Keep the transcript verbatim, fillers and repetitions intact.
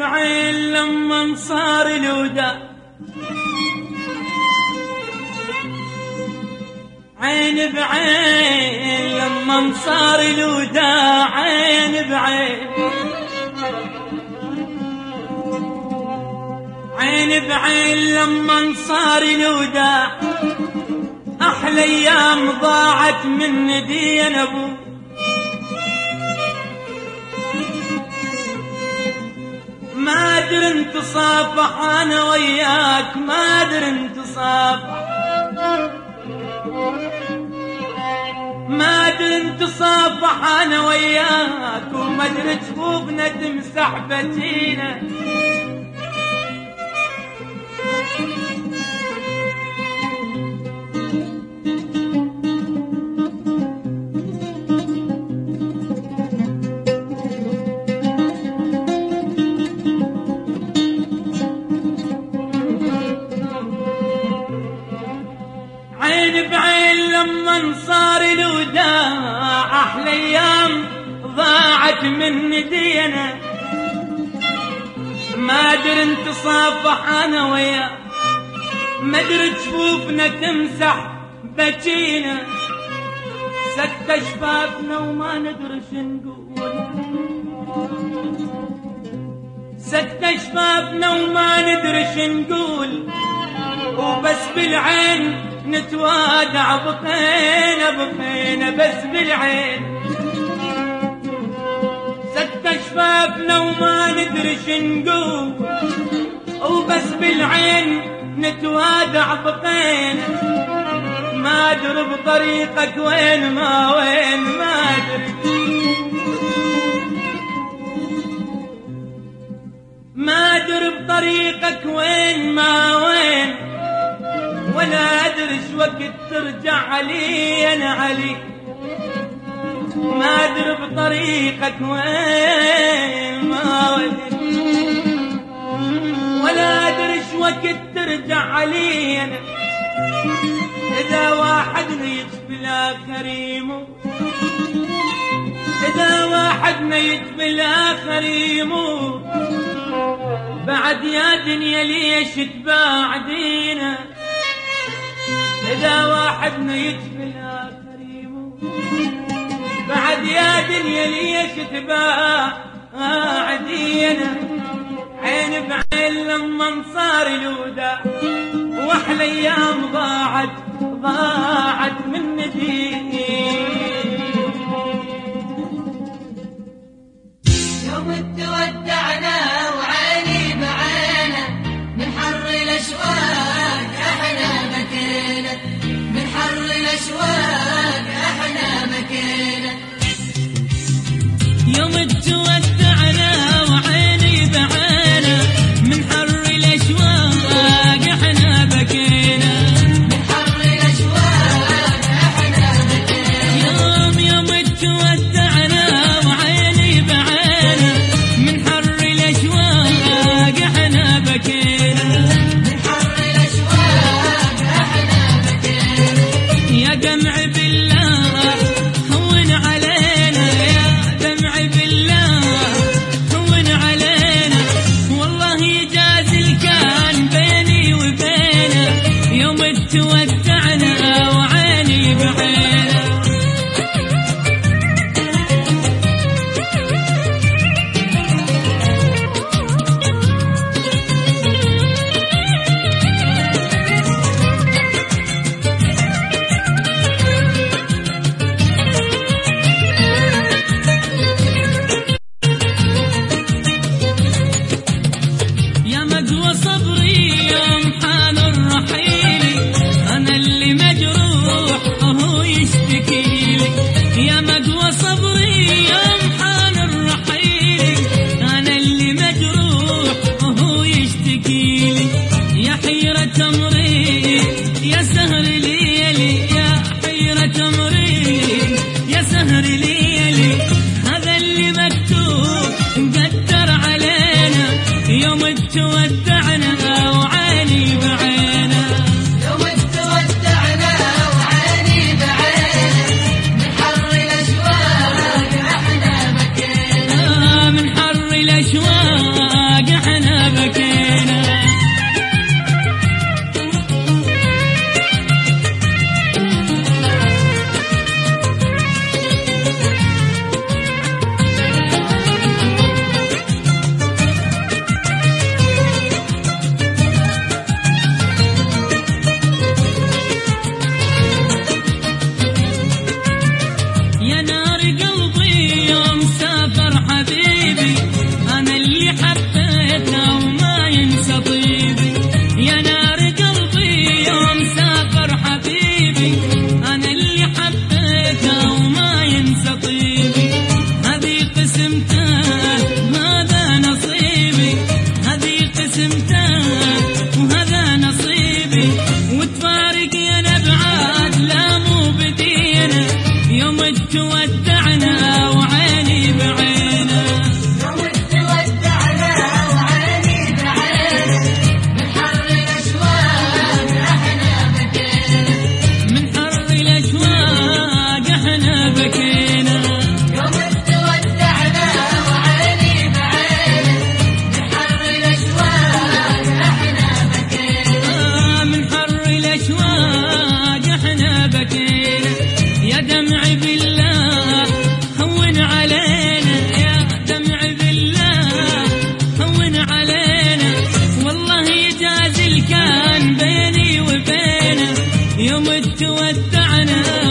بعين لما صار الوداع، عين بعين لما صار الوداع، عين بعين عين بعين لما صار الوداع، احلى ايام ضاعت من ندين ابو. ما ادري انت صافح انا وياك، ما ادري انت صافح، ما ادري انت صافح انا وياك، وما ادري جفوفنا تمسح بتينا. عين بعين لما صار الوداع، احلى ايام ضاعت من ندينا. ما ادري انت صافح انا وياك، ما ادري جفوفنا تمسح بجينا. سكت شفافنا وما ندري شنقول، سكت شفافنا وما ندري شنقول، وبس بالعين نتوادع بقينا بقينا. بس بالعين سكت شفافنا وما ندري شنقول، وبس بالعين نتوادع بقينا. ما ادري بطريقك وين ما وين، ما ادري ما ادري بطريقك وين ما وين، ولا ادري ايش وقت ترجع علي انا علي. ما ادري بطريقك وين ما وين، ولا ادري ايش وقت ترجع علي انا. اذا واحدنا يطفي الاخر يموت، اذا واحدنا يطفي الاخر يموت، بعد يا دنيا ليش تباعدينا. إذا واحدنا يطفي الآخر يموت، بعد يا دنيا ليش تباعدينا. عين بعين لما صار الوداع، واحلى ايام ضاعت ضاعت من ندينا. يوم تودعنا وعيني بعينه، من حر الاشواق احنا بكينا، من حر الاشواق احنا بكينا. يوم تودعنا وعيني بعينه، من حر الاشواق احنا بكينا، من حر الاشواق احنا بكينا. يوم يوم تودعنا وعيني بعينه، من حر الاشواق احنا بكينا، من حر الاشواق احنا بكينا. يا دمع بالله هون علينا، يا دمع بالله هون علينا. والله يجازي الكان بيني وبينه، يوم تودعنا وعيني بعينه. يا مقوى صبري يوم حان الرحيل، أنا اللي مجروح وهو يشتكيلي. يا مقوى صبري يوم حان الرحيل، أنا اللي مجروح وهو يشتكيلي. يا حيرة أمري يا سهر ليلي، يا حيرة أمري يا سهر ليلي. هذا اللي مكتوب قدر علينا، يوم تودعنا وعيني بعينه. يوم تودعنا وعيني بعينه، من حر الاشواق احنا بكينا، من حر الاشواق ودعنا